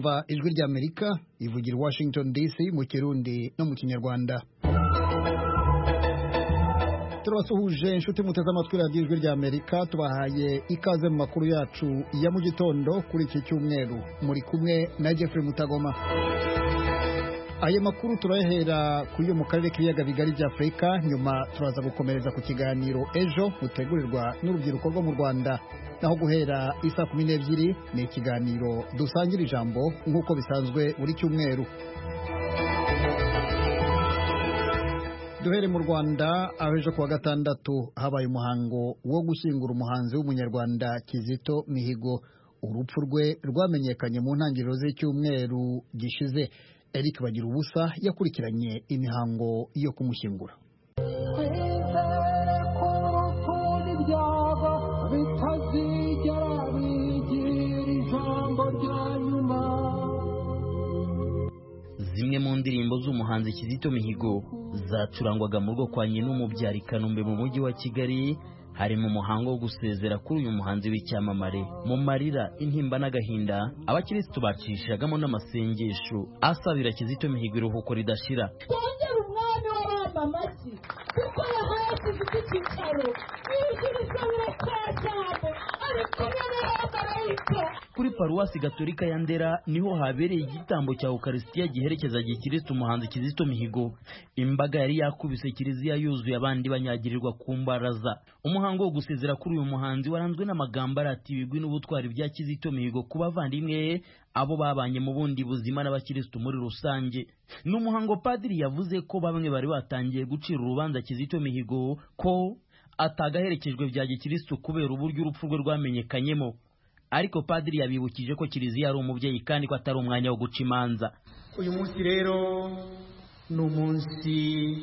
mwumva ijwi rya Amerika ivugira Washington DC mu Kirundi no mu Kinyarwanda. Turabasuhuje inshuti muteze amatwi radio ijwi rya Amerika, tubahaye ikaze mu makuru yacu ya mu gitondo kuri iki cyumweru. Muri kumwe na Jeffrey Mutagoma. Aye makuru turahera kuyo mu karere k'ibiyaga bigari bya Afrika, nyuma turaza gukomereza ku kiganiro ejo gutegurirwa n'urubyiruko rwo mu Rwanda, naho guhera isa 12 ni ikiganiro dusangira ijambo nk'uko bisanzwe buri cyumweru. Duhere mu Rwanda, abejo kuwa gatandatu habaye umuhango wo gushyingura umuhanzi w'umunyarwanda Kizito Mihigo. Urupfu rwe rwamenyekanye mu ntangiriro z'icyumweru gishize. Eric Bagirubusa yakurikiranye imihango yo kumushyingura. Zimwe mu ndirimbo z'umuhanzi Kizito Mihigo zacurangwaga mu rugo kwa nyina umubyara i Kanombe mu mujyi wa Kigali. Hari mu muhango wo gusezera kuri uyu muhanzi w'icyamamare. Mu marira, intimba n'agahinda, abakristo bacishagamo n'amasengesho asabira Kizito Mihigo iruhuko ridashira. Twongera umwami w'abamba amashyi kuko yahasize icyicaro n'ibisabira cyane ariko kuri paruwasi gatolika ya Ndera niho habereye igitambo cya Eucharistia giherekeza gikristo umuhanzi Kizito Mihigo. Imbaga yari yakubise kiliziya yuzuye, abandi banyagirirwa ku mbaraza. Umuhango wo gusezera kuri uyu muhanzi waranzwe n'amagambo arati ibigwi n'ubutwari bya Kizito Mihigo ku bavandimwe abo babanye mu bundi buzima n'abakristo muri rusange. N'umuhango padiri yavuze ko bamwe bari batangiye gucira urubanza Kizito Mihigo ko atagaherekejwe bya gikristo kubera uburyo urupfu rwe rwamenyekanyemo. Ariko padiri yabibukije ko kiliziya ari umubyeyi kandi ko atari umwanya wo guca imanza. Uyu munsi rero ni umunsi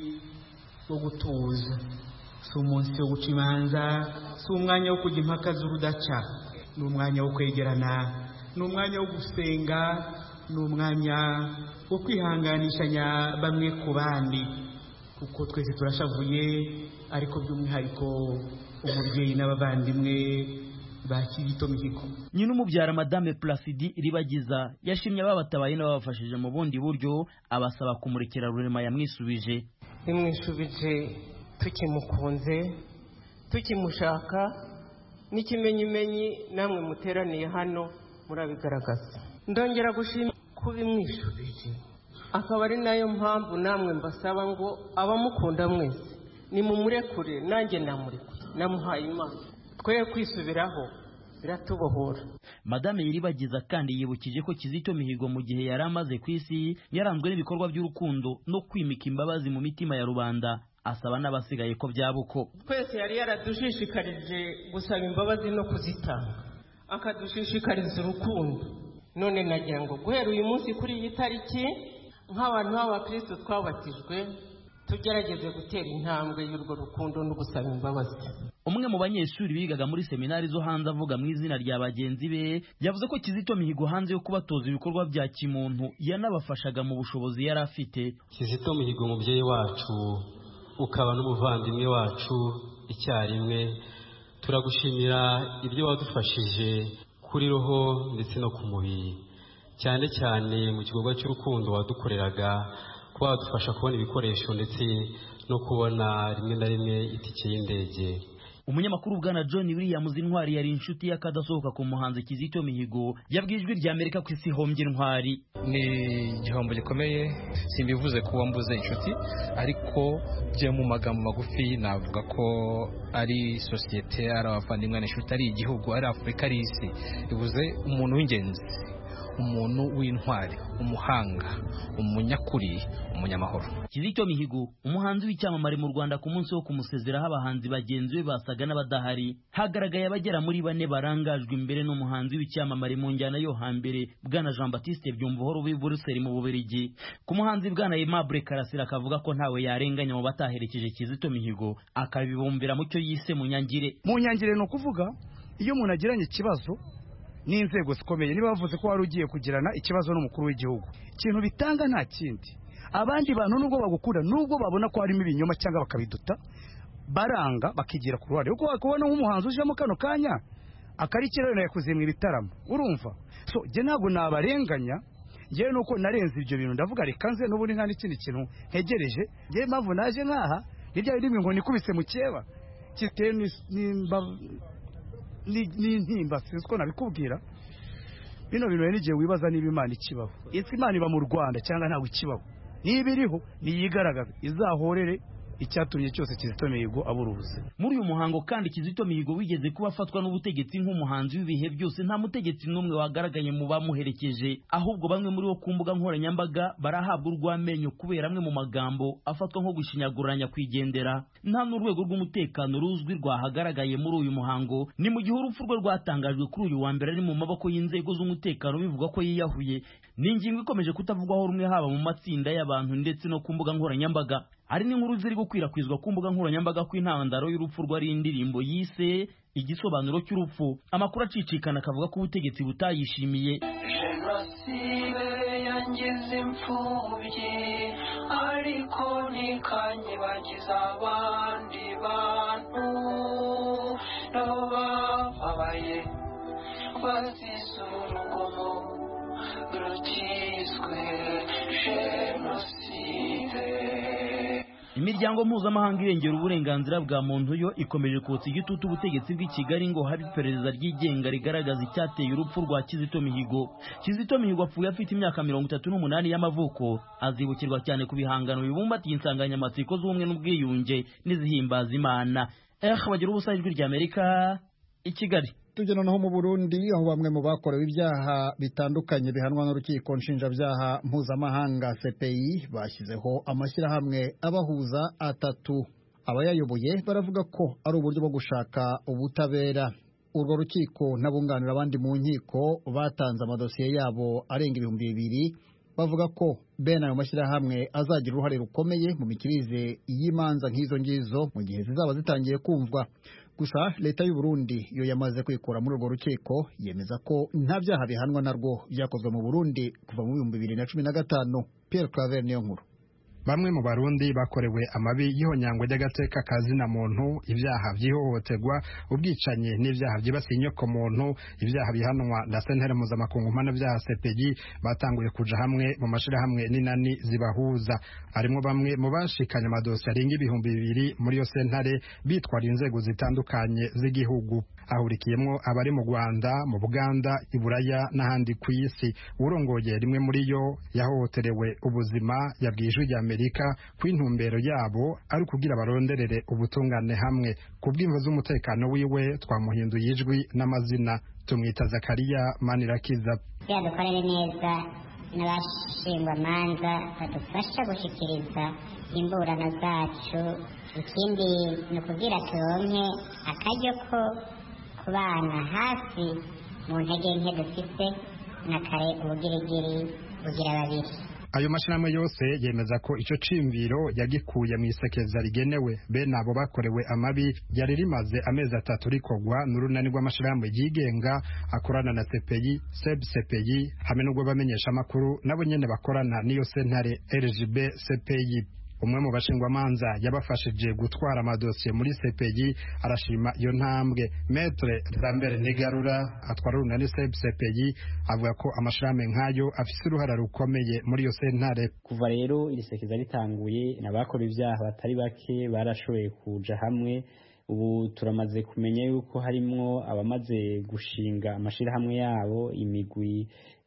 wo gutuza, si umunsi wo guca imanza, si umwanya wo kujya impaka z'urudaca, ni umwanya wo kwegerana, ni umwanya wo gusenga, ni umwanya wo kwihanganishanya bamwe ku bandi, kuko twese turashavuye, ariko by'umwihariko umubyeyi n'abavandimwe ba Kizito Mihigo. Nyina umubyara Madame Placide Iribagiza yashimye ababatabaye n'abafashije mu bundi buryo, abasaba kumurekera rurema yamwisubije. Nimwisubije tukimukunze, tukimushaka, n'ikimenyimenyi namwe muteraniye hano murabigaragaza. Ndongera gushima kubimwishubije, akaba ari nayo mpamvu namwe mbasaba ngo abamukunda mwese nimumurekure, nanjye namurekure, namuhaye Imana. Twe kwisubiraho biratubohora. Madame Iribagiza kandi yibukije ko Kizito Mihigo mu gihe yari amaze ku isi yaranzwe n'ibikorwa by'urukundo no kwimika imbabazi mu mitima ya rubanda, asaba n'abasigaye ko byabuko. Twese yari yaradushishikarije gusaba imbabazi no kuzitanga, akadushishikariza urukundo. None nagira ngo guhera uyu munsi kuri iyi tariki, nk'abantu b'abakristo twabatijwe, tugerageze gutera intambwe y'urwo rukundo no gusaba imbabazi. Umwe mu banyeshuri bigaga muri seminari zo hanze avuga mu izina rya bagenzi be yavuze ko Kizito Mihigo hanze yo kubatoza ibikorwa bya kimuntu yanabafashaga mu bushobozi yari afite. Kizito Mihigo umubyeyi wacu ukaba n'umuvandimwe wacu icyarimwe, turagushimira ibyo wadufashije kuri roho ndetse no ku mubiri, cyane cyane mu gikorwa cy'urukundo wadukoreraga, kuba wadufasha kubona ibikoresho ndetse no kubona rimwe na rimwe itike y'indege. Umunyamakuru bwana John Williams Intwari yari inshuti y'akadasohoka ku muhanzi Kizito Mihigo yabwijwe rya Amerika ku isi hombye Intwari. Ni igihombo gikomeye, simbivuze ko wambuze inshuti, ariko byo mu magambo magufi navuga ko ari societe, ari abavandimwe n'inshuti, ari igihugu, ari Afurika, ari isi. Bivuze umuntu w'ingenzi, umuntu w'intwari, umuhanga, umunyakuri, umunyamahoro. Kizito Mihigo umuhanzi w'icyamamare mu Rwanda. Ku munsi wo kumusezeraho abahanzi bagenzi be basaga n'abadahari, hagaragaye abagera muri 4 barangajwe imbere n'umuhanzi w'icyamamare mu njyana yo hambere bwana Jean Baptiste Byumvuhoro w'i Buruseli mu Bubiligi. Ku muhanzi bwana Aimable Karasira akavuga ko ntawe yarenganya mu bataherekeje Kizito Mihigo, akabibumbira mu cyo yise munyangire. Munyangire no kuvuga iyo umuntu agiranye ikibazo n'inzego zikomeye, niba bavuze ko wari ugiye kugirana ikibazo n'umukuru w'igihugu, ikintu bitanga nta kindi. Abandi bantu nubwo bagukura, nubwo babona ko harimo ibinyoma cyangwa bakabiduta, baranga bakigira ku ruhare. Uko wakubona nk'umuhanzi ujemo kano kanya akarikirana yakuze mu ibitaramo, urumva so je ntabwo nabarenganya ngewe nuko narenze ibyo bintu ndavuga reka nze n'ubundi nta n'ikindi kintu ntegereje ngewe mpamvu naje nkaha nirya rimwe ngo nikubise mu cyeba kiteye n'intimba sinzi ko nabikubwira bino bintu n'igihe wibaza niba Imana ikibaho ese Imana iba mu Rwanda cyangwa ntabwo ikibaho niba iriho niyigaragaza izahorere icyatumye cyose Kizito Mihigo abura ubuzima. Muri uyu muhango kandi Kizito Mihigo wigeze kuba afatwa n'ubutegetsi nk'umuhanzi w'ibihe byose nta mutegetsi n'umwe wagaragaye mu bamuherekeje ahubwo bamwe muri bo ku mbuga nkoranyambaga barahabwa urw'amenyo kubera amwe mu magambo afatwa nko gushinyaguranya kwigendera. Nta n'urwego rw'umutekano ruzwi rwahagaragaye muri uyu muhango ni mu gihe urupfu rwe rwatangajwe kuri uyu wa mbere ari mu maboko y'inzego z'umutekano bivuga ko yiyahuye. Ni ingingo ikomeje kutavugwaho rumwe haba mu matsinda y'abantu ndetse no ku mbuga nkoranyambaga. Hari n'inkuru ziri gukwirakwizwa ku mbuga nkoranyambaga ko intandaro y'urupfu rwari indirimbo yise igisobanuro cy'urupfu. Amakuru acicikana akavuga ko ubutegetsi butayishimiye. Jenoside yangize imfubyi ariko ntikanyibagiza abandi bantu nabo bababaye bazize urugomo rutiswe jenoside. Imiryango mpuzamahanga irengera uburenganzira bwa muntu yo ikomeje kotsa igitutu ubutegetsi bw'i Kigali ngo habe iperereza ryigenga rigaragaza icyateye urupfu rwa Kizito Mihigo. Kizito Mihigo apfuye afite imyaka 38 y'amavuko, azibukirwa cyane ku bihangano bibumbatiye insanganyamatsiko z'ubumwe n'ubwiyunge n'izihimbaza Imana. Bagira ubusa ijwi ry'Amerika i Kigali. Tugena naho mu Burundi aho bamwe mu bakorewe ibyaha bitandukanye bihanwa n'urukiko nshinjabyaha mpuzamahanga CPI bashyizeho amashyirahamwe abahuza atatu. Abayayoboye baravuga ko ari uburyo bwo gushaka ubutabera. Urwo rukiko n'abunganira abandi mu nkiko batanze amadosiye yabo arenga 2,000 bavuga ko bene ayo mashyirahamwe azagira uruhare rukomeye mu mikirize y'imanza nk'izo ngizo mu gihe zizaba zitangiye kumvwa. Gusa leta y'u Burundi yo yamaze kwikura muri urwo rukiko yemeza ko nta byaha bihanwa narwo byakozwe mu Burundi kuva mu 2015. Pierre Claver niyo nkuru. Bamwe mu Barundi bakorewe amabi y'ihonyangwa ry'agateka kazina muntu, ibyaha by'ihohoterwa, ubwicanyi n'ibyaha byibasiye inyoko muntu, ibyaha bihanwa na sentare mpuzamakungu mpanabyaha CPI batanguye kuja hamwe mu mashirahamwe n'inani zibahuza. Harimo bamwe mu bashikanye amadosiye arenga 2,000 muri yo sentare bitwara inzego zitandukanye z'igihugu. Ahurikiyemo abari mu Rwanda, mu Buganda, i Buraya n'ahandi ku isi. Urongoye rimwe muri yo yahohoterewe ubuzima yabwijwe rya Amerika ku intumbero yabo ari kugira baronderere ubutungane hamwe. Ku bw'imvo z'umutekano wiwe twamuhinduye ijwi n'amazina, tumwita Zakariya Manirakiza. Dukorere neza n'abashingwa manza badufasha gushikiriza imburano zacu. Ikindi ni ukugira turonke akaryo ko kubana hafi mu ntege nke dufite na kare ubugirigiri bugira babiri. Ayo mashirahamwe yose yemeza ko ico cimviro yagikuye mu isekeza rigenewe bene abo bakorewe amabi yari rimaze amezi 3 rikogwa n'urunani rw'amashirahamwe yigenga akorana na CPI, CPI hamwe n'ubwo bamenyesha amakuru nabo nyene bakorana n'iyo sentare RGB CPI. Umwe mu bashingwamanza yabafashije gutwara amadosiye muri CPI arashima iyo ntambwe. Maître Lambert Nigarura atwara urunani CPI avuga ko amashirahamwe nkayo afise uruhara rukomeye muri iyo sentare. Kuva rero iri sekeza ritanguye n'abakora ibyaha batari bake barashoboye kuja hamwe. Ubu turamaze kumenya yuko harimwo abamaze gushinga amashirahamwe yabo imigwi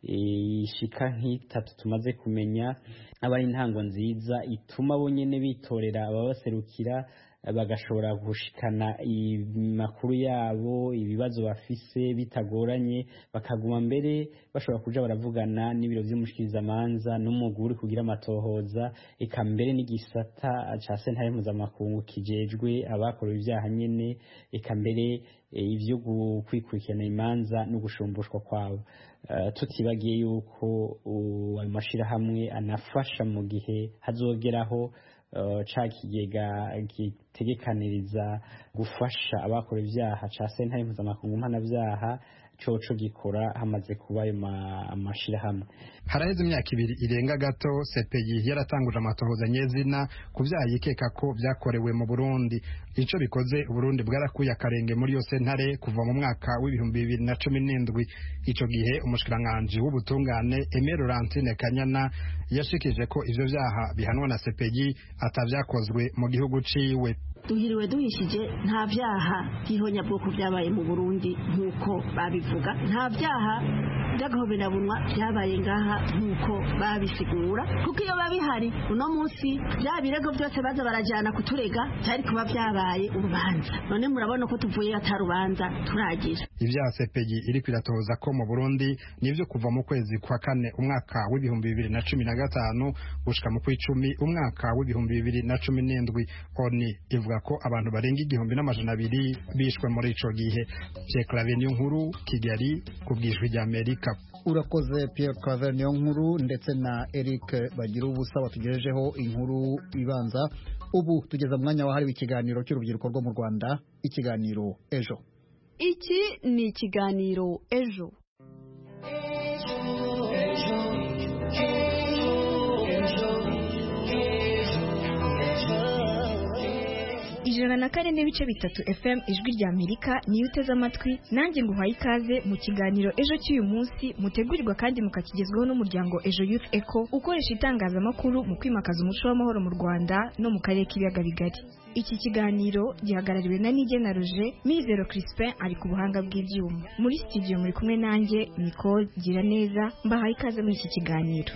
ishika nk'itatu tumaze kumenya. Abari intango nziza ituma bonyene bitorera ababaserukira bagashobora gushikana makuru yabo, ibibazo bafise bitagoranye, bakaguma mbere bashobora kuja baravugana n'ibiro vy'umushikirizamanza n'umuguri kugira amatohoza, eka mbere n'igisata ca sentare mpuzamakungu kijejwe abakorewe ibyaha nyene, eka mbere ivyo kwikurikirana imanza no gushumbushwa kwabo. Tutibagiye yuko ayo mashirahamwe anafasha mu gihe hazogeraho ca kigega gitegekaniriza gufasha abakora ibyaha ca sentare mpuzamakungu mpanabyaha coco gikora hamaze kuba ayo amashirahamwe. Haraheze imyaka 2 irenga gato CPI yaratanguje amatohoza nyezina ku byaha yikeka ko byakorewe mu Burundi. Ico bikoze Burundi bwarakuye akarenge muri yo sentare kuva mu mwaka w'2017. Ico gihe umushikiranganje w'ubutungane Aimé Laurentine Kanyana yashikije ko ivyo byaha bihanwa na CPI atavyakozwe mu gihugu ciwe. Duhiriwe duhishije nta byaha by'ihonyabwoko byabaye mu Burundi nkuko babivuga, nta byaha by'agahoberabunwa byabaye ngaha nkuko babisigura, kuko iyo babihari uno munsi bya birego byose baza barajyana kuturega cyari kuba byabaye urubanza. None murabona ko tuvuye atarubanza turagira. Ibyaha CPI iri kwiratoza ko mu Burundi nivyo kuva mu kwezi kwa 4 umwaka w'2015 gushika mu kw'icumi umwaka w'2017. Oni ivuga ko abantu barenga 1200 bishwe muri ico gihe. Pierre Claver Niyonkuru, Kigali, kubwijwi rya Amerika. Urakoze Pierre Claver Niyonkuru ndetse na Eric bagira ubusa batugejejeho inkuru ibanza. Ubu tugeza mwanya wahariwe ikiganiro cy'urubyiruko rwo mu Rwanda, ikiganiro Ejo. Iki ni ikiganiro Ejo. Ijana na kane n'ibice bitatu FM ijwi rya Amerika niyo uteze amatwi, nanjye nguhaye ikaze mu kiganiro Ejo cy'uyu munsi mutegurirwa kandi mukakigezweho n'umuryango Ejo Youth Echo ukoresha itangazamakuru mu kwimakaza umuco w'amahoro mu Rwanda no mu karere k'ibiyaga bigari. Iki kiganiro gihagarariwe na Nigena Roger, Mizero Crispin ari ku buhanga bw'ibyuma. Muri studio muri kumwe nanjye Nicole Giraneza, mbahaye ikaze muri iki kiganiro.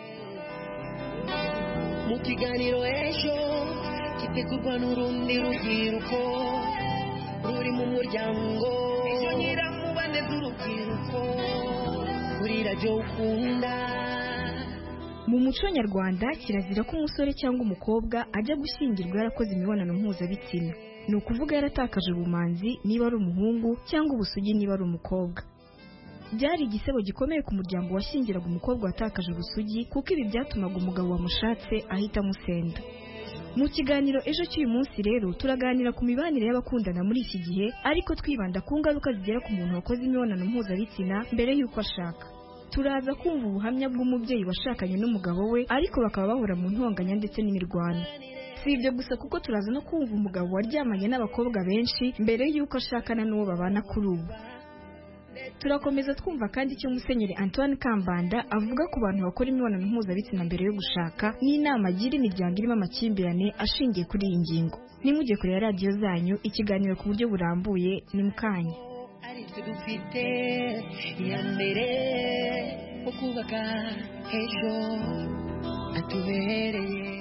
Mu kiganiro Ejo gitegurwa n'urundi rubyiruko ruri mu muryango Ejo nyiramubane z'urubyiruko kuri radio ukunda. Mu muco nyarwanda kirazira ko umusore cyangwa umukobwa ajya gushyingirwa yarakoze imibonano mpuzabitsina. Ni ukuvuga yaratakaje ubumanzi niba ari umuhungu cyangwa ubusugi niba ari umukobwa. Byari igisebo gikomeye ku muryango washyingiraga umukobwa watakaje ubusugi, kuko ibi byatumaga umugabo wamushatse ahita amusenda. Mu kiganiro Ejo cy'uyu munsi rero turaganira ku mibanire y'abakundana muri iki gihe, ariko twibanda ku ngaruka zigera ku muntu wakoze imibonano mpuzabitsina mbere y'uko ashaka. Turaza kumva ubuhamya bw'umubyeyi washakanye n'umugabo we ariko bakaba bahura mu ntonganya ndetse n'imirwano. Si ibyo gusa, kuko turaza no kumva umugabo waryamanye n'abakobwa benshi mbere y'uko ashakana n'uwo babana kuri ubu. Turakomeza twumva kandi icyo Musenyeri Antoine Kambanda avuga ku bantu bakora imibonano mpuzabitsina mbere yo gushaka, n'inama agira imiryango irimo amakimbirane ashingiye kuri iyi ngingo. Nimujye kure ya radiyo zanyu, ikiganiro ku buryo burambuye ni mukanya. Dufite ya mbere ukubaka ejo atubereye.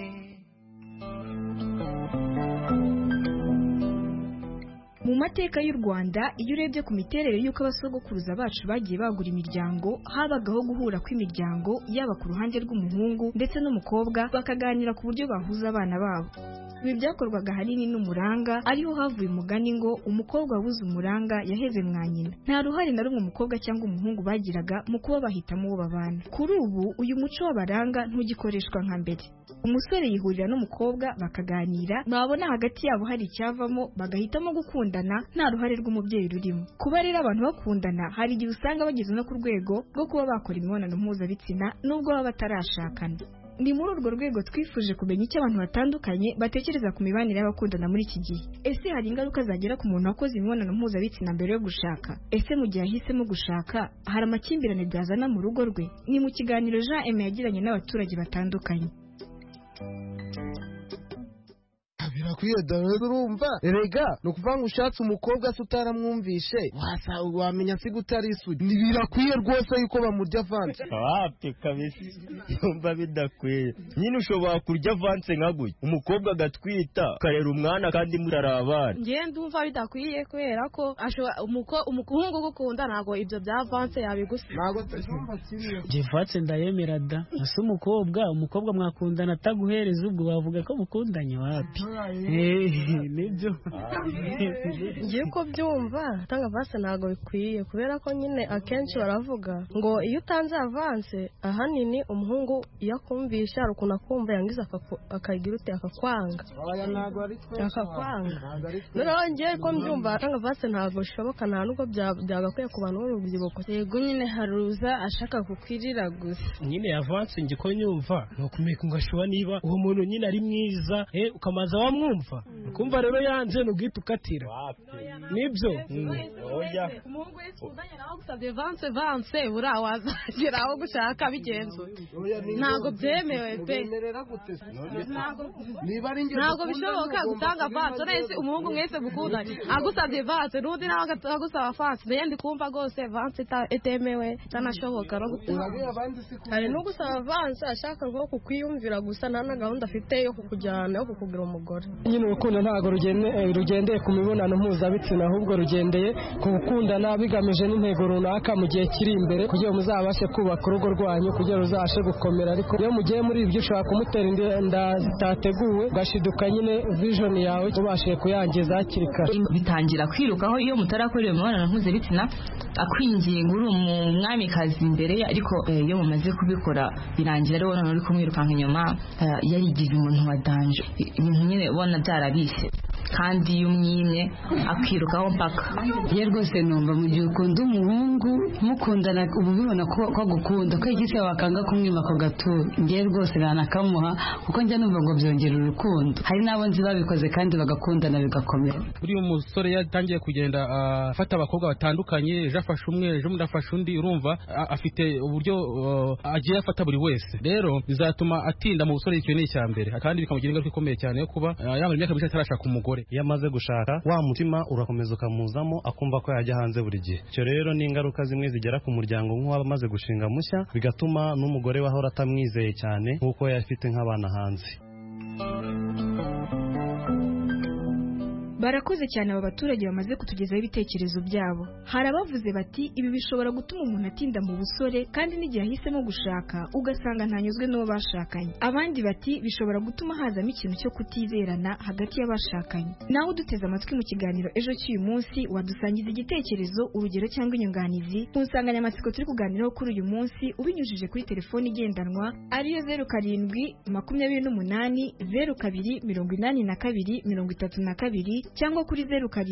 Mu mateka y'u Rwanda, iyo urebye ku miterere y'uko abasogokuruza bacu bagiye bagura imiryango, habagaho guhura kw'imiryango yaba ku ruhande rw'umuhungu ndetse n'umukobwa, bakaganira ku buryo bahuza abana babo. Ibi byakorwaga ahanini n'umuranga, ariho havuye umugani ngo umukobwa wabuze umuranga yaheze mwa nyina. Nta ruhare na rumwe umukobwa cyangwa umuhungu bagiraga mu kuba bahitamo uwo babana. Kuri ubu uyu muco w'abaranga ntugikoreshwa nka mbere. Umusore yihurira n'umukobwa bakaganira, babona hagati yabo hari icyavamo bagahitamo gukundana nta ruhare rw'umubyeyi rurimo. Kuba rero abantu bakundana, hari igihe usanga bageze no ku rwego rwo kuba bakora imibonano mpuzabitsina nubwo baba batarashakana. Ni muri urwo rwego twifuje kumenya icyo abantu batandukanye batekereza ku mibanire y'abakundana muri iki gihe. Ese hari ingaruka zagera ku muntu wakoze imibonano mpuzabitsina mbere yo gushaka? Ese mu gihe ahisemo gushaka hari amakimbirane byazana mu rugo rwe? Ni mu kiganiro Jean Aimé yagiranye n'abaturage batandukanye. Birakwiye dore urumva erega no kuvanga ushatse umukobwa se utaramwumvishe wamenya si gutari isugi. Ni birakwiye rwose yuko bamurya avance. Wapi kabisa yumva bidakwiye. Nyine ushobora kurya avance nkaguye umukobwa agatwita karera umwana kandi murarabana. Ngiye ndumva bidakwiye kubera ko umuhungu gukunda ntago ibyo bya avance yabigusa. Ntago tuzumva kimwe. Jivatse ndayemera da. Ase umukobwa mwakundana ataguhereza ubwo bavuga ko mukundanye wapi. nibyo ngiye ko byumva gutanga avance ntabwo bikwiye kubera ko nyine akenshi baravuga ngo iyo utanze avance ahanini umuhungu iyo akumvisha hari ukuntu akumva yangiza akagira ute akakwanga noneho ngiye ko mbyumva gutanga avance ntabwo bishoboka nta nubwo byagakwiye ku bantu b'urubyiruko. Yego nyine haruza ashaka kukwirira gusa nyine avance ngi ko nyumva no kumeka ngashuba niba uwo muntu nyine ari mwiza ukamaza wamwumva kumva rero yanze n'ubwite ukatira nibyo umuhungu yisudanye nawe gusabye avance bura wazagera aho gushaka bigenzo ntago byemewe pe ntago bishoboka gutanga avance nese umuhungu mwese mukundanye agusabye avance n'undi nawe agusaba avance naye ndi kumva rwose avance etemewe itanashoboka no gutanga hari no gusaba avance ashaka nko kukwiyumvira gusa nta na gahunda afite yo kukujyana yo kukugira umugore. Nyine urukundo ntago rugendeye ku mibonano mpuzabitsina ahubwo rugendeye ku gukundana bigamije n'intego runaka mu gihe kiri imbere kugira muzabashe kubaka urugo rwanyu kugira ruzashe gukomera. Ariko iyo mugiye muri ibyo ushobora kumutera inda zitateguwe ugashiduka nyine vision yawe ubashije kuyangiza hakiri kare. Bitangira kwirukaho iyo mutarakorera imibonano mpuzabitsina akwinginga uri umwamikazi imbere ye, ariko iyo mumaze kubikora birangira rero none uri kumwirukanka inyuma yarigize umuntu wa danje ibintu nyine ubona byarabise kandi iyo umwimye akirukaho mpaka. Ye rwose numva mu gihe ukunda umuhungu mukundana ubu bibona ko agukunda ko igise wakanga kumwima ako gaturo ngiye rwose ranakamuha kuko njya numva ngo byongera urukundo. Hari n'abo nzi babikoze kandi bagakundana bigakomera. Uri umusore yatangiye kugenda afata abakobwa batandukanye, ejo afashe umwe ejo undi afashe undi, urumva afite uburyo agiye afata buri wese. Rero bizatuma atinda mu busore, icyo ni icya mbere, kandi bikamugira ingaruka ikomeye cyane yo kuba yamara imyaka myinshi atarashaka umugore. Iyo amaze gushaka wa mutima urakomeza ukamuzamo akumva ko yajya hanze buri gihe. Icyo rero ni ingaruka zimwe zigera ku muryango nk'uwaba amaze gushinga mushya, bigatuma n'umugore wahora atamwizeye cyane nk'uko yafite nk'abana hanze. Barakoze cyane aba baturage bamaze kutugezaho ibitekerezo byabo. Hari abavuze bati ibi bishobora gutuma umuntu atinda mu busore kandi n'igihe ahisemo gushaka ugasanga ntanyuzwe n'uwo bashakanye. Abandi bati bishobora gutuma hazamo ikintu cyo kutizerana hagati y'abashakanye. Nawe uduteze amatwi mu kiganiro ejo cy'uyu munsi wadusangiza igitekerezo, urugero cyangwa inyunganizi ku nsanganyamatsiko turi kuganiraho kuri uyu munsi ubinyujije kuri telefoni igendanwa ariyo 07 cyangwa kuri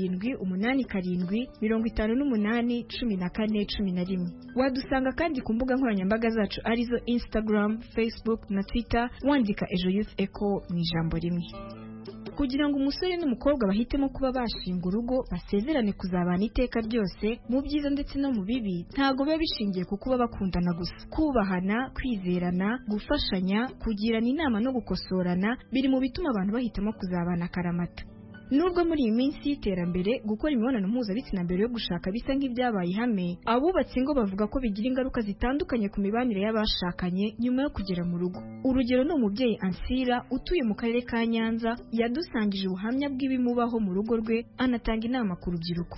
0787581411. Wadusanga kandi ku mbuga nkoranyambaga zacu arizo Instagram, Facebook na Twitter wandika Ejo Youth Echo mu ijambo rimwe. Kugira ngo umusore n'umukobwa bahitemo kuba bashinga urugo basezerane kuzabana iteka ryose mu byiza ndetse no mu bibi, ntago biba bishingiye ku kuba bakundana gusa. Kubahana, kwizerana, gufashanya, kugirana inama no gukosorana biri mu bituma abantu bahitamo kuzabana akaramata. Nubwo muri iyi minsi y'iterambere gukora imibonano mpuzabitsina mbere yo gushaka bisa nk'ibyabaye ihame, abubatsi ngo bavuga ko bigira ingaruka zitandukanye ku mibanire y'abashakanye nyuma yo kugera mu rugo. Urugero ni umubyeyi Ansira utuye mu karere ka Nyanza yadusangije ubuhamya bw'ibimubaho mu rugo rwe, anatanga inama ku rubyiruko.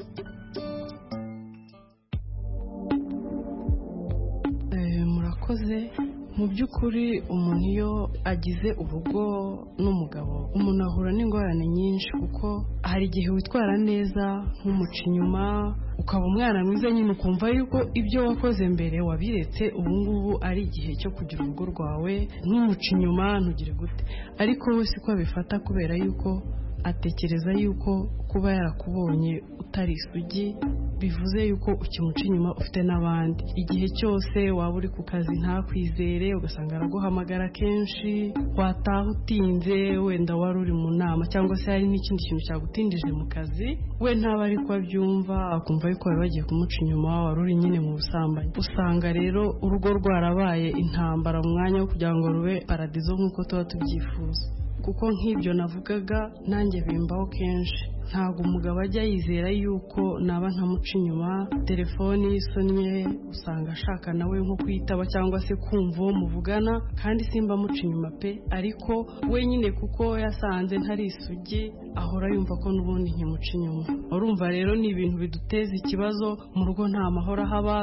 Murakoze. Mu by'ukuri umuntu iyo agize urugo n'umugabo umuntu ahura n'ingorane nyinshi, kuko hari igihe witwara neza nk'umuca inyuma ukaba umwana mwiza nyine ukumva yuko ibyo wakoze mbere wabiretse, ubu ngubu ari igihe cyo kugira urugo rwawe, nk'umuca inyuma ntugire gute, ariko we siko abifata kubera yuko atekereza yuko kuba yarakubonye utari isugi bivuze yuko ukimuca inyuma ufite n'abandi. Igihe cyose waba uri ku kazi ntakwizere, ugasanga araguhamagara kenshi, wataha utinze wenda wari uri mu nama cyangwa se hari n'ikindi kintu cyagutindije mu kazi, we ntaba ariko abyumva, akumva yuko bari bagiye kumuca inyuma, wari uri nyine mu busambanyi. Usanga rero urugo rwarabaye intambara mu mwanya wo kugira ngo rube paradizo nk'uko tuba tubyifuza. Kuko nk'ibyo navugaga nanjye bimbaho kenshi, ntabwo umugabo ajya yizera yuko naba ntamuca inyuma, telefoni isonnye usanga ashaka nawe nko kwitaba cyangwa se kumva uwo muvugana, kandi simba muca inyuma pe, ariko we nyine kuko yasanze ntari isugi ahora yumva ko n'ubundi nkimuca inyuma. Urumva rero ni ibintu biduteza ikibazo mu rugo, nta mahoro haba, duhora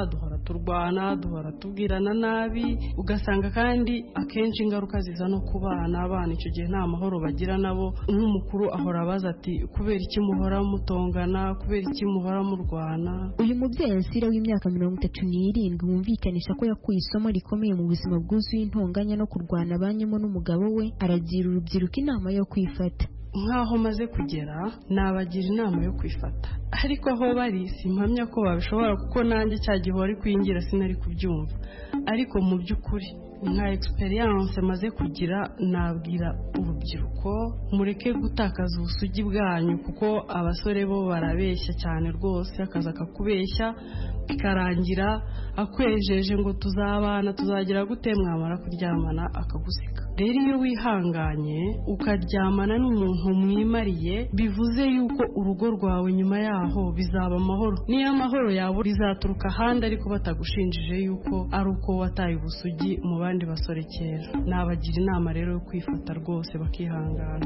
turwana duhora tubwirana nabi ugasanga kandi akenshi ingaruka ziza no ku bana. Abana icyo gihe nta mahoro bagira nabo, nk'umukuru ahora abaza ati kubera iki muhora mutongana, kubera iki muhora murwana. Uyu mubyeyi Ansira w'imyaka 37 wumvikanisha ko yakuye isomo rikomeye mu buzima bwuzuye intonganya no kurwana abanyemo n'umugabo we, aragira urubyiruko inama yo kwifata. Nk'aho maze kugera nabagira inama yo kwifata, ariko aho bari simpamya ko babishobora kuko nanjye cya gihe wari kwingira sinari kubyumva, ariko mu by'ukuri nka experience maze kugira nabwira urubyiruko mureke gutakaza ubusugi bwanyu, kuko abasore bo barabeshya cyane rwose, akaza akakubeshya bikarangira akwejeje ngo tuzabana tuzagira gute, mwamara kuryamana akagusiga. Rero iyo wihanganye ukaryamana n'umuntu mwimariye bivuze yuko urugo rwawe nyuma yaho bizaba amahoro, niyo amahoro yawe bizaturuka ahandi ariko batagushinjije yuko ari uko wataye ubusugi mu bandi basore kera. Nabagira inama rero yo kwifata rwose bakihangana.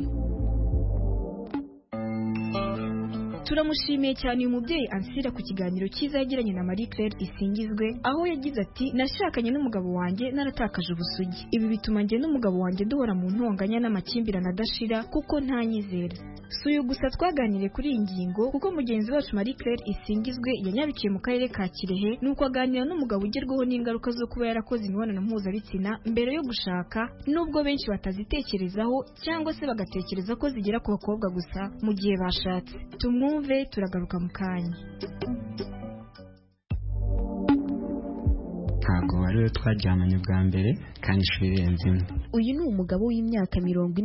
Turamushimiye cyane uyu mubyeyi Ansira ku kiganiro cyiza yagiranye na Marie Claire Isingizwe, aho yagize ati nashakanye n'umugabo wanjye naratakaje ubusugi, ibi bituma njye n'umugabo wanjye duhora mu ntonganya n'amakimbirane adashira kuko ntanyizera. Si uyu gusa twaganiriye kuri iyi ngingo kuko mugenzi wacu Marie Claire Isingizwe yanyarukiye mu karere ka Kirehe, nuko aganira n'umugabo ugerwaho n'ingaruka zo kuba yarakoze imibonano mpuzabitsina mbere yo gushaka, nubwo benshi batazitekerezaho cyangwa se bagatekereza ko zigera ku bakobwa gusa mu gihe bashatse. Tumwumve, turagaruka mu kanya. Ntabwo wari twaryamanye bwa mbere kandi ishuri irenze imwe. Uyu ni umugabo w'imyaka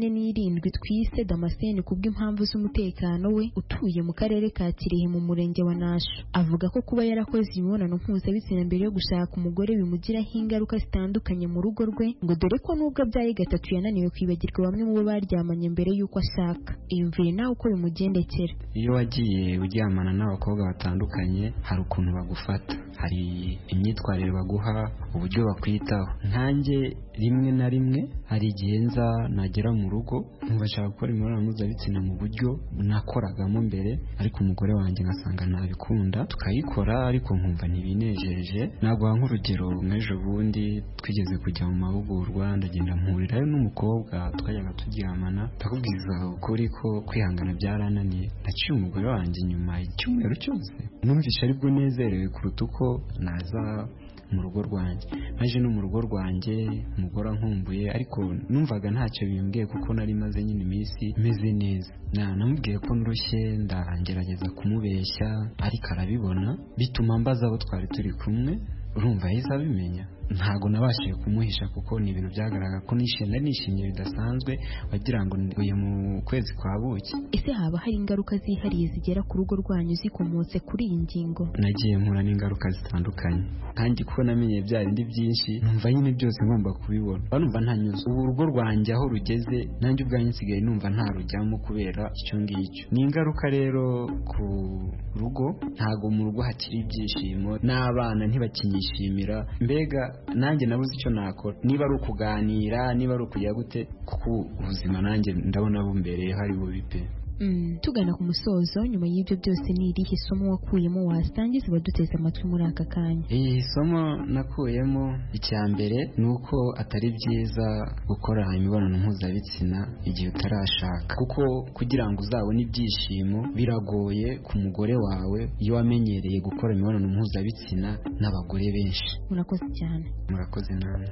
47 twise Damascene kubw'impamvu z'umutekano we, utuye mu karere ka Kirehe mu murenge wa Nasho. Avuga ko kuba yarakoze imibonano mpuzabitsina mbere yo gushaka umugore bimugiraho ingaruka zitandukanye mu rugo rwe, ngo dore ko nubwo abyaye gatatu yananiwe kwibagirwa bamwe mu bo baryamanye mbere y'uko ashaka. Iyumvire nawe uko bimugendekera. Iyo wagiye uryamana n'abakobwa batandukanye hari ukuntu bagufata, hari imyitwarire baguha, uburyo bakwitaho. Nkanjye rimwe na rimwe hari igihe nza nagera mu rugo ntibashaka gukora imibonano mpuzabitsina mu buryo nakoragamo mbere, ariko umugore wanjye ngasanga ntabikunda, tukayikora ariko nkumva ntibinejeje. Naguha nk'urugero, nk'ejo bundi twigeze kujya mu mahugurwa, ndagenda mpurirayo n'umukobwa twajyaga turyamana, ndakubwiza ukuri ko kwihangana byarananiye, naciye umugore wanjye inyuma icyumweru cyose. Numvishe aribwo nezerewe kuruta uko naza mu rugo rwanjye. Naje no mu rugo rwanjye umugore ankumbuye, ariko numvaga ntacyo bimbwiye kuko nari maze nyine iminsi meze neza. Namubwiye ko ndushye, ndangerageza kumubeshya ariko arabibona, bituma mbaza abo twari turi kumwe. Urumva yahise abimenya. Ntago nabashije kumuhisha kuko ni ibintu byagaragara ko nishimye bidasanzwe, wagira ngo uye mu kwezi kwa buki. Ese haba hari ingaruka zihariye zigera ku rugo rwanyu zikomotse kuri iyi ngingo? Nagiye mpura n'ingaruka zitandukanye, kandi kuko namenye byarindi byinshi numva nyine byose ngomba kubibona. Banumva ntanyuze. Ubu urugo rwanjye aho rugeze nanjye ubwanjye nsigaye numva ntarujyamo kubera icyo ngicyo. Ni ingaruka rero ku rugo, ntago mu rugo hakiri ibyishimo, n'abana ntibakinyishimira. Mbega nanjye nabuze icyo nakora, niba ari ukuganira, niba ari ukujya gute, kuko ubuzima nanjye ndabona bumbereye hari bubi pe. Tugana ku musozo, nyuma y'ibyo byose ni irihe somo wakuyemo wasangiza abaduteze amatwi muri aka kanya? Isomo nakuyemo icya mbere ni uko atari byiza gukora imibonano mpuzabitsina igihe utarashaka, kuko kugira ngo uzabone ibyishimo biragoye ku mugore wawe iyo wamenyereye gukora imibonano mpuzabitsina n'abagore benshi. Murakoze cyane. Murakoze namwe.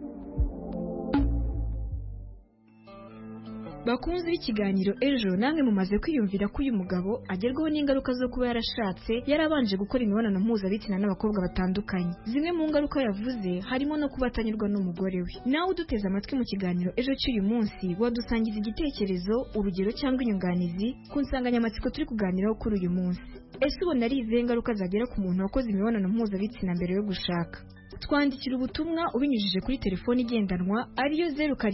Bakunze ikiganiro ejo, namwe mumaze kwiyumvira ko uyu mugabo agerwaho n'ingaruka zo kuba yarashatse yarabanje gukora imibonano mpuzabitsina n'abakobwa batandukanye. Zimwe mu ngaruka yavuze harimo no kuba atanyurwa n'umugore we. Nawe uduteze amatwi mu kiganiro ejo cy'uyu munsi, wadusangiza igitekerezo, urugero cyangwa inyunganizi ku nsanganyamatsiko turi kuganiraho kuri uyu munsi. Ese ubona ari izihe ngaruka zagera ku muntu wakoze imibonano mpuzabitsina mbere yo gushaka? Twandikira ubutumwa ubinyujije kuri telefoni igendanwa ariyo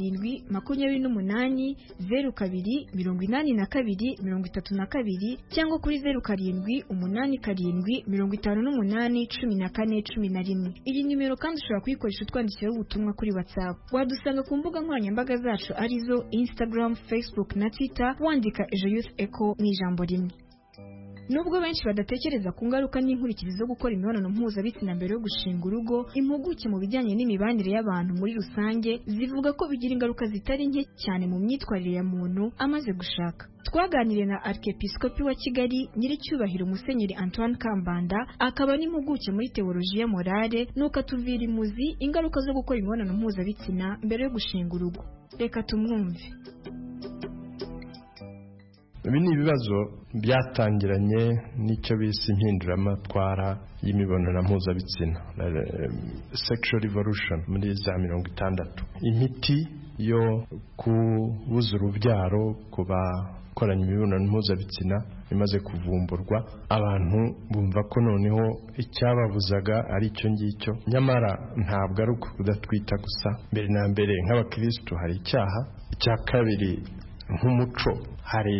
0728028232 cyangwa kuri 0787581411. Iyi nimero kandi ushobora kuyikoresha utwandikiraho ubutumwa kuri WhatsApp. Wadusanga ku mbuga nkoranyambaga zacu arizo Instagram, Facebook na Twitter, wandika Ejo Youth Echo mu ijambo rimwe. Nubwo benshi badatekereza ku ngaruka n'inkurikizi zo gukora imibonano mpuzabitsina mbere yo gushinga urugo, impuguke mu bijyanye n'imibanire y'abantu muri rusange zivuga ko bigira ingaruka zitari nke cyane mu myitwarire ya muntu amaze gushaka. Twaganiriye na Arkepiskopi wa Kigali Nyiricyubahiro Musenyeri Antoine Kambanda, akaba n'impuguke muri teolojiya morale, nuko atuvira imuzi ingaruka zo gukora imibonano mpuzabitsina mbere yo gushinga urugo. Reka tumwumve. Ibi ni ibibazo byatangiranye n'icyo bise impinduramatwara y'imibonano mpuzabitsina, sexual revolution muri za 60. Imiti yo kubuza urubyaro ku bakoranye imibonano mpuzabitsina imaze kuvumburwa, abantu bumva ko noneho icyababuzaga ari icyo ngicyo. Nyamara ntabwo ari ukudatwita gusa. Mbere na mbere nk'abakristo hari icyaha. Icya kabiri nk'umuco hari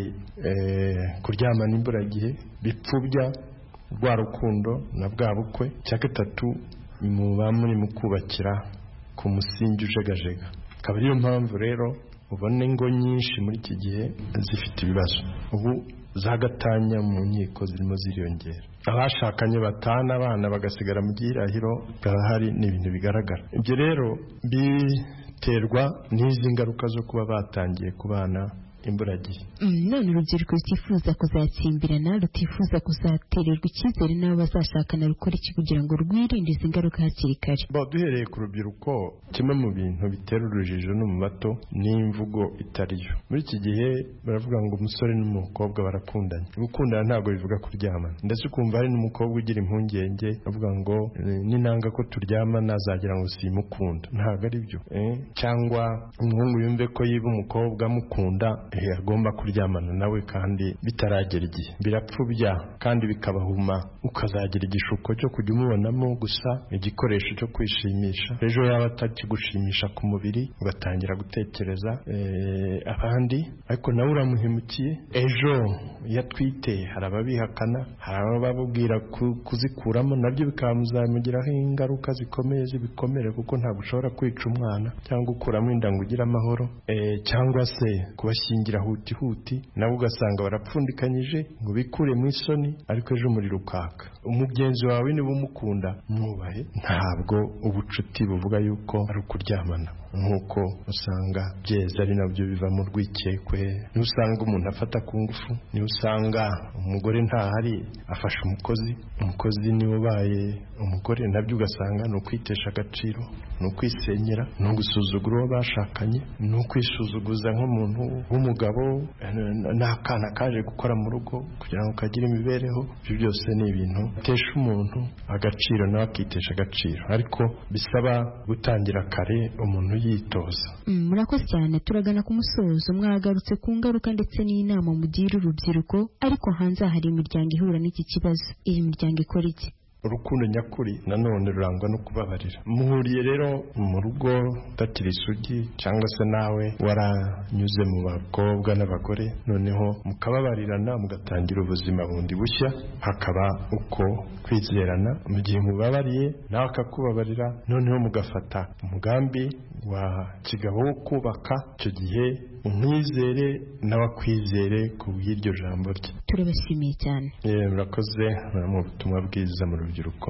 kuryamana imburagihe bipfubya rwa rukundo na bwa bukwe. Icya gatatu muba muri mu kubakira ku musingi ujegajega. Akaba ariyo mpamvu rero ubona ingo nyinshi muri iki gihe zifite ibibazo. Ubu zagatanya mu nkiko zirimo ziriyongera, abashakanye batana abana bagasigara mu gihirahiro hari n'ibintu bigaragara. Ibyo rero biterwa n'izi ngaruka zo kuba batangiye kubana imburagihe. None urubyiruko rutifuza kuzatsimbirana, rutifuza kuzatererwa icyizere n'abo bazashakana, rukora iki kugira ngo rwirinde izi ngaruka hakiri kare? Duhereye ku rubyiruko, kimwe mu bintu bitera urujijo no mu bato ni imvugo itariyo. Muri iki gihe baravuga ngo umusore n'umukobwa barakundanye. Gukundana ntabwo bivuga kuryamana, ndetse ukumva hari n'umukobwa ugira impungenge avuga ngo ninanga ko turyamana azagira ngo simukunda. Ntabwo ari byo. Cyangwa umuhungu yumve ko yiba umukobwa amukunda agomba kuryamana nawe kandi bitaragera igihe. Birapfubya kandi bikabahuma, ukazagira igishuko cyo kujya umubonamo gusa igikoresho cyo kwishimisha. Ejo yaba atakigushimisha ku mubiri ugatangira gutekereza abandi, ariko nawe uramuhemukiye. Ejo yatwite hari ababihakana, hari abababwira kuzikuramo, nabyo bikamuzamugiraho ingaruka zikomeye z'ibikomere, kuko ntabwo ushobora kwica umwana cyangwa ukuramo inda ngo ugire amahoro. Cyangwa se kubashyingira huti nabo ugasanga barapfundikanyije ngo bikure mu isoni, ariko ejo umuriro ukaka. Umugenzi wawe niba umukunda mwubahe. Ntabwo ubucuti buvuga yuko ari ukuryamana, nk'uko usanga byeze ari nabyo biva mu rwikekwe. Niho usanga umuntu afata ku ngufu, niho usanga umugore ntahari afasha umukozi niwe ubaye umugore. Nabyo ugasanga ni ukwitesha agaciro, ni ukwisenyera, ni ugusuzugura uwo bashakanye, ni ukwisuzuguza nk'umuntu w'umugabo n'akana kaje gukora mu rugo kugira ngo kagire imibereho. Ibyo byose ni ibintu bitesha umuntu agaciro nawe akitesha agaciro, ariko bisaba gutangira kare umuntu yitoza. Murakoze cyane. Turagana ku musozo. Mwagarutse ku ngaruka ndetse n'inama mugira urubyiruko, ariko hanze hari imiryango ihura n'iki kibazo. Iyi miryango ikora iki? Urukundo nyakuri nanone rurangwa no kubabarira. Muhuriye rero mu rugo utakiri isugi, cyangwa se nawe waranyuze mu bakobwa n'abagore, noneho mukababarirana mugatangira ubuzima bundi bushya. Hakaba uko kwizerana, mu gihe mubabariye nawe akakubabarira, noneho mugafata umugambi wa kigabo wo kubaka. Icyo gihe umwizere nawe akwizere ku bw'iryo jambo rye. Turabashimiye cyane. Murakoze mu butumwa bwiza mu rubyiruko.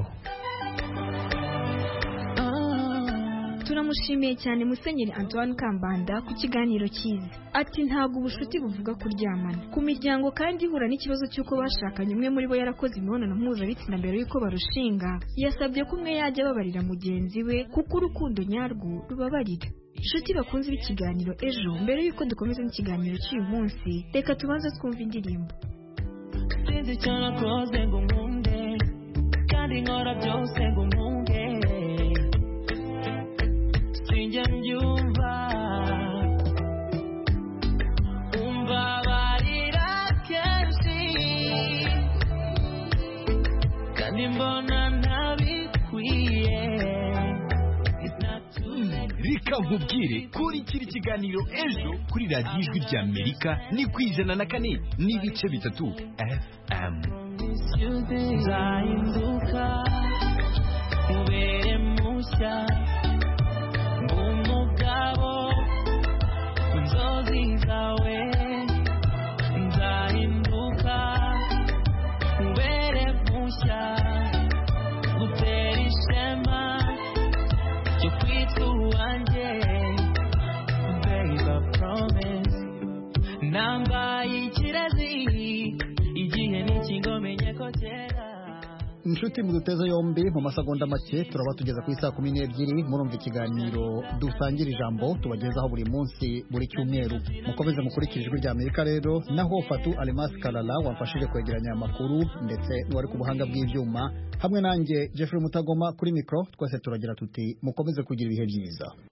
Turamushimiye cyane Musenyeri Antoine Kambanda ku kiganiro cyiza. Ati ntabwo ubushuti buvuga kuryamana. Ku miryango kandi ihura n'ikibazo cy'uko bashakanye umwe muri bo yarakoze imibonano mpuzabitsina mbere y'uko barushinga, yasabye ko umwe yajya ababarira mugenzi we, kuko urukundo nyarwo rubabarira. Inshuti bakunze b'ikiganiro Ejo, mbere y'uko dukomeza n'ikiganiro cy'uyu munsi, reka tubanze twumva indirimbo. Sinzi icyo nakoze ngo nkunde, kandi nkora byose ngo nkunge, sinjya mbyumva. Umbabarira kenshi kandi mbona ntabikwiye. Reka nkubwire kuri kiri kiganiro Ejo kuri radiyo Ijwi ry'Amerika ni ku 104.3 FM. Nzahinduka ubere mushya, umugabo inzozi zawe. Nzahinduka nambaye ikirezi igihe n'ikingomenye ko kera. inshuti muduteze yombi mu masegonda make turaba tugeza ku isaa 12 murumva ikiganiro dusangira ijambo tubagezaho buri munsi buri cyumweru. Mukomeze mukurikije ijwi rya Amerika rero, naho Fatu Alimas Kalala wamfashije kwegeranya amakuru ndetse n'uwari ku buhanga bw'ibyuma, hamwe nanjye Jeffrey Mutagoma kuri mikro, twese turagira tuti mukomeze kugira ibihe byiza.